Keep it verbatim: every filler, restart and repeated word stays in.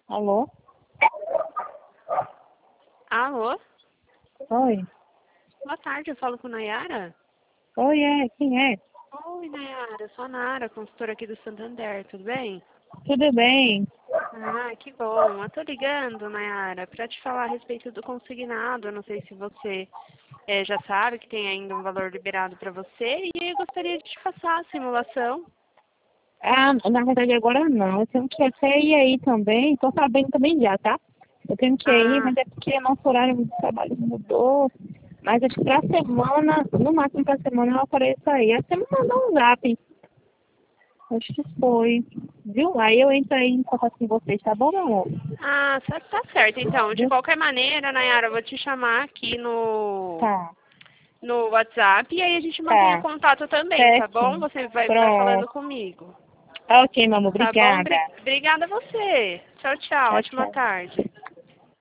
Alô? Alô? Oi. Boa tarde, eu falo com Nayara? Oi, é, quem é? Oi, Nayara, eu sou a Nara, consultora aqui do Santander, tudo bem? Tudo bem? Ah, que bom. Eu tô ligando, Nayara, para te falar a respeito do consignado. Eu não sei se você eh, já sabe que tem ainda um valor liberado para você e eu gostaria de te passar a simulação. Ah, na verdade agora não. Eu tenho que até ir aí também. Tô sabendo também já, tá? Eu tenho que ir, Ah, mas é porque nosso horário de trabalho mudou. Mas acho que pra semana, no máximo pra semana eu apareço aí. Aí você me mandou um zap. Acho que foi. Viu? Aí eu entro aí em contato com vocês, tá bom, meu amor? ah, tá tá certo. Então, de Viu? qualquer maneira, Nayara, eu vou te chamar aqui no, Tá, no WhatsApp e aí a gente mantém o tá. contato também, tá bom? Certinho. Você vai, vai falando Pronto. comigo. Ok, meu amor. Tá bom? Obrigada. Bri- Obrigada a você. Tchau, tchau. Tchau, Ótima tchau. tarde.